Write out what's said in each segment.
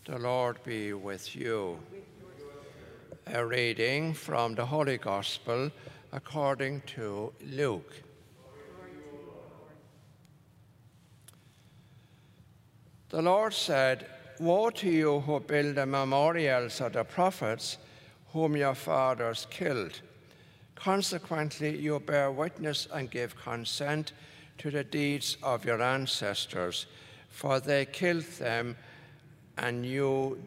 The Lord be with you. A reading from the Holy Gospel according to Luke. The Lord said, "Woe to you who build the memorials of the prophets whom your fathers killed. Consequently, you bear witness and give consent to the deeds of your ancestors, for they killed them and you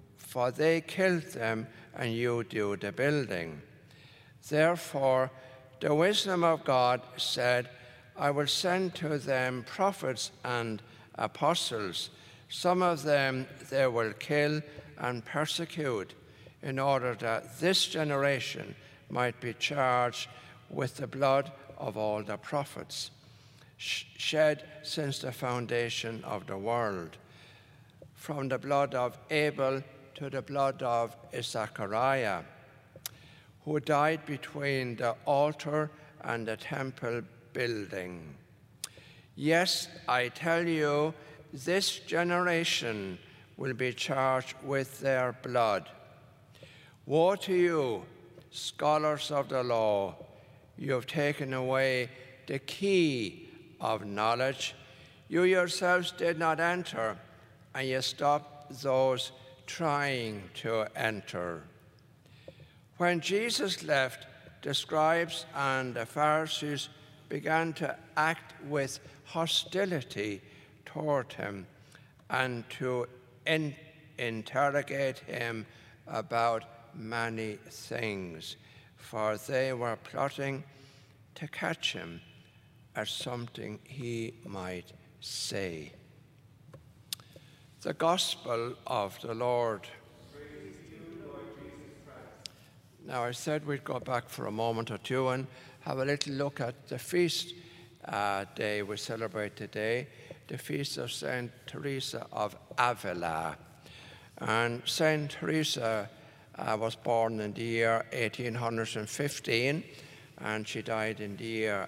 do the building. Therefore, the wisdom of God said, I will send to them prophets and apostles. Some of them they will kill and persecute, in order that this generation might be charged with the blood of all the prophets, shed since the foundation of the world, from the blood of Abel to the blood of Zechariah, who died between the altar and the temple building. Yes, I tell you, this generation will be charged with their blood. Woe to you, scholars of the law! You have taken away the key of knowledge. You yourselves did not enter, and you stopped those trying to enter." When Jesus left, the scribes and the Pharisees began to act with hostility toward him and to interrogate him about many things, for they were plotting to catch him at something he might say. The Gospel of the Lord. Praise to you, Lord Jesus Christ. Now, I said we'd go back for a moment or two and have a little look at the feast day we celebrate today, the feast of Saint Teresa of Avila. And Saint Teresa was born in the year 1815, and she died in the year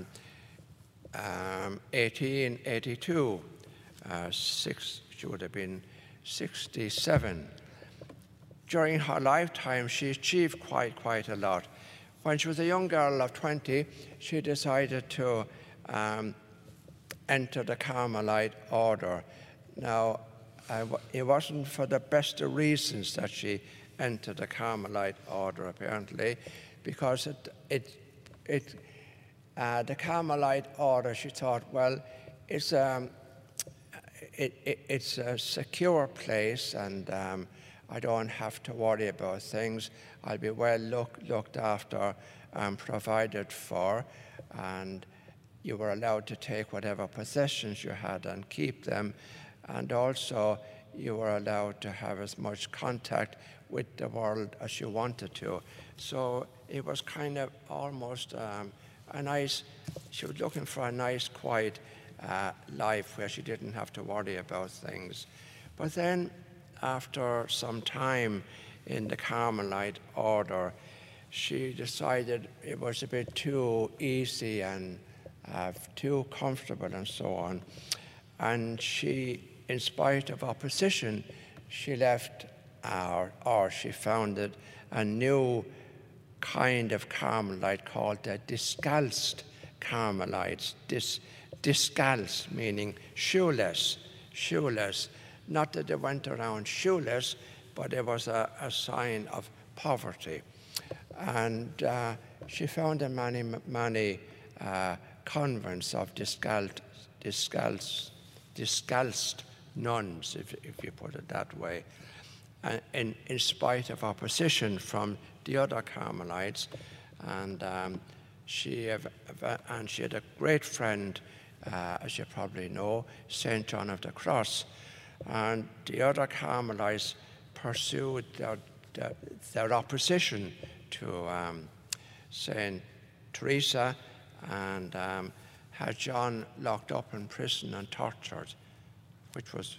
1882. She would have been 67. During her lifetime, she achieved quite a lot. When she was a young girl of 20, she decided to enter the Carmelite order. Now, it wasn't for the best of reasons that she entered the Carmelite order, apparently, because the Carmelite order, she thought, well, it's a secure place, and I don't have to worry about things. I'll be well looked after and provided for, and you were allowed to take whatever possessions you had and keep them, and also you were allowed to have as much contact with the world as you wanted to. So it was kind of almost she was looking for a nice, quiet life where she didn't have to worry about things. But then, after some time in the Carmelite order, she decided it was a bit too easy and too comfortable and so on. And she, in spite of opposition, she left or she founded a new kind of Carmelite called the Discalced Carmelites. Discalced meaning shoeless. Not that they went around shoeless, but it was a sign of poverty. And she founded many convents of discalced nuns, if you put it that way. And in spite of opposition from the other Carmelites, and she had a great friend, as you probably know, St. John of the Cross, and the other Carmelites pursued their opposition to St. Teresa and had John locked up in prison and tortured, which was,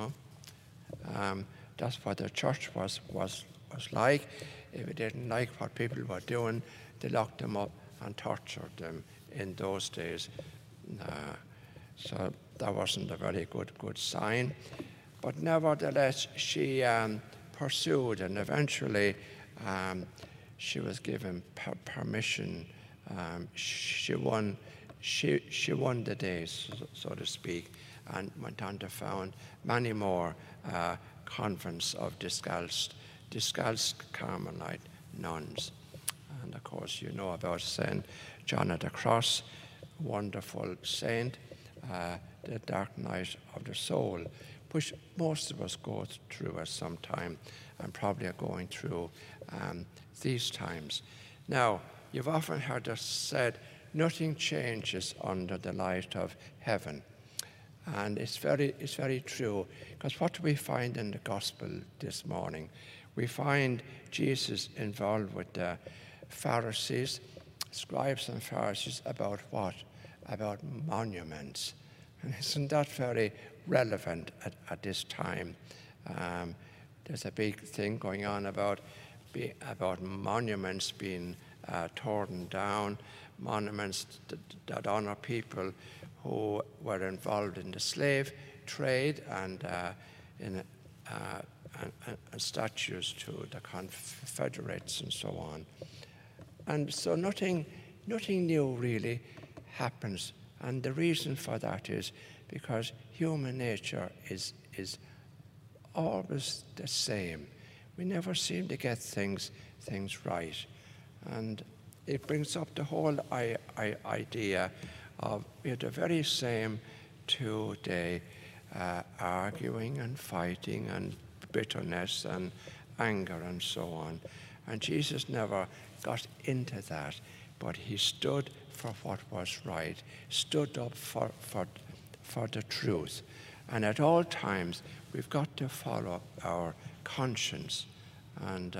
that's what the church was like. If they didn't like what people were doing, they locked them up and tortured them in those days. So that wasn't a very good sign. But nevertheless, she pursued, and eventually she was given permission. She won the day, so to speak, and went on to found many more convents of Discalced Carmelite nuns. And of course, you know about St. John of the Cross, wonderful saint, the dark night of the soul, which most of us go through at some time, and probably are going through these times. Now, you've often heard us said, nothing changes under the light of heaven. And it's very true, because what do we find in the gospel this morning? We find Jesus involved with the Pharisees, scribes and Pharisees, about what? About monuments. And isn't that very relevant at this time? There's a big thing going on about monuments being torn down, monuments that honor people who were involved in the slave trade, and statues to the Confederates and so on. And so nothing new really happens. And the reason for that is because human nature is always the same. We never seem to get things right. And it brings up the whole idea of we're the very same today, arguing and fighting and bitterness and anger and so on. And Jesus never got into that, but he stood for what was right, stood up for the truth. And at all times, we've got to follow our conscience and,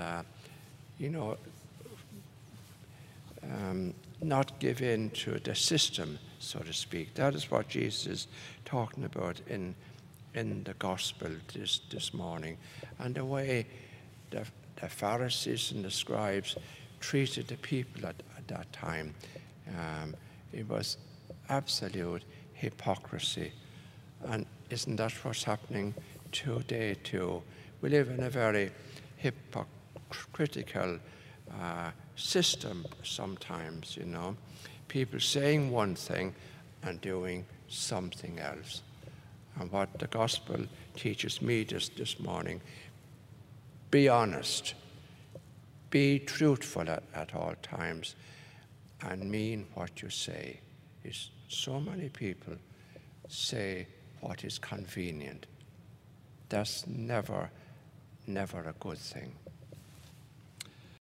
not give in to the system, so to speak. That is what Jesus is talking about in the gospel this morning. And the way the Pharisees and the scribes treated the people at that time, it was absolute hypocrisy. And isn't that what's happening today too? We live in a very hypocritical system sometimes, people saying one thing and doing something else. And what the gospel teaches me this morning, be honest, be truthful at all times, and mean what you say. So many people say what is convenient. That's never a good thing.